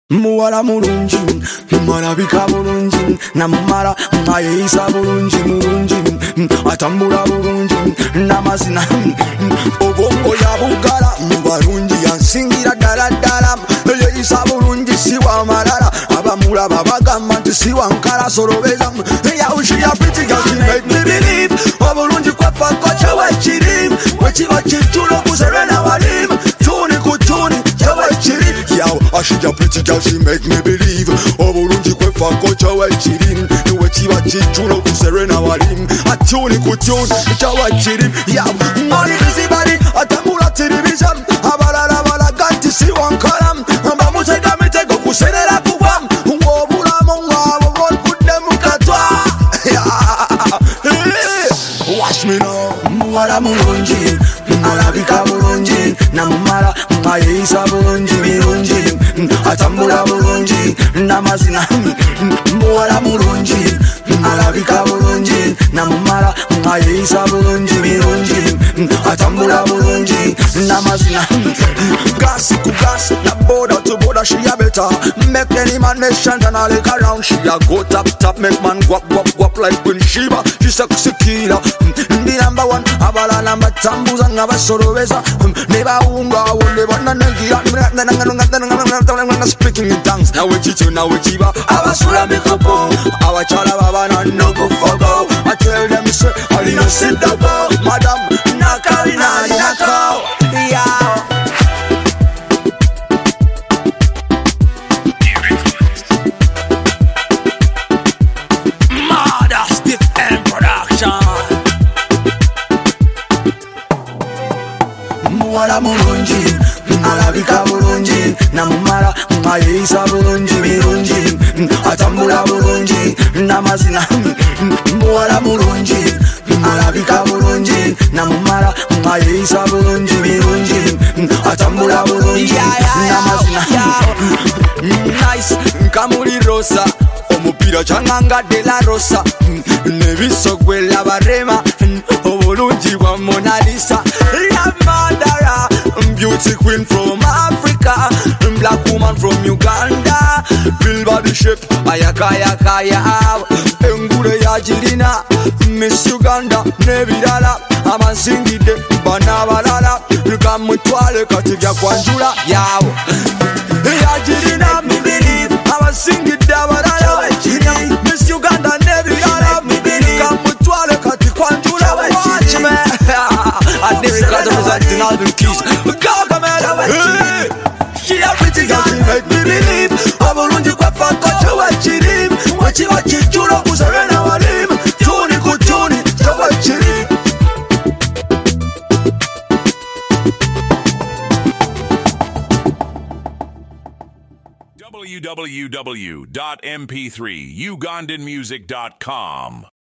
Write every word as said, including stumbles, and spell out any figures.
Muwala mulungi, malabika bulungi, namumala mayeyisa bulungi mulungi, atambula bulungi, namazina obongo yabugala mubalungi, yansingira ddala ddala, yeyisa bulungi siwa malala, abamulaba bagamba nti siwa nkala solobeza. Yo, she a pretty girl, she make me believe obulungi kwefako kyewekiri, bwekiba kijjulo kuserena walimu, tuni ku tuni kyewekiri. Yo, she a pretty girl, she make me believe obulungi kwefako kyewekiri, bwekiba kijjulo kuserena walimu, atuni ku tuni kyewekiri. Yo, money busy body, atambula television, abalala balaga nti siwa nkala, bamutega mitego kuserera kuwa, obulamu bwabwe bwogudde mu katwa. Watch me now. Muwala mulungi, alabika bulungi, namumala mayeyisa bulungi birungi, atambula bulungi, namazina. Muwala mulungi, alabika bulungi, namumala mayeyisa bulungi birungi, atambula bulungi, namazina. Gas to gas, na border to border, she a better. Make any man make chant and all look around. She a go top top, make man guap guap guap like Queen Sheba. She sexy killer, the number one. Abala number tambuza ngabasorobeza, neba unga wole bana nagira. Speaking in tongues, now we teach you, now we chiba. Abasura make up, our chala babana no go forgo. I tell them say, all you sit the ball, madam, nakarina nako. Yeah. Muwala mulungi, alabika bulungi, namumala mayeyisa bulungi birungi, atambula bulungi, namazina. Muwala mulungi, alabika bulungi, namumala mayeyisa bulungi birungi, atambula bulungi, namazina. Nice, kamuli rosa, omupira changanga de la rosa, nebiso gwela barema, obulungi bwa Mona Lisa. Madara, beauty queen from Africa, black woman from Uganda, build body shape, ayaka ayaka ya, engure ya jirina, Miss Uganda, nebirala, amansingide, bana balala, lukamutwale kativya kwanjula, yawo, ya jirina, me believe, amansingide balala, Miss Uganda, nebirala, lukamutwale kativya kwanjula, watch me. I did because I'm presenting all the keys. Go, come on, she a pretty girl, she make me believe obulungi kwefako kyewekiri, bwekiba kijjulo kuserena walimu, tuni ku tuni kyewekiri. w w w dot m p three ugandan music dot com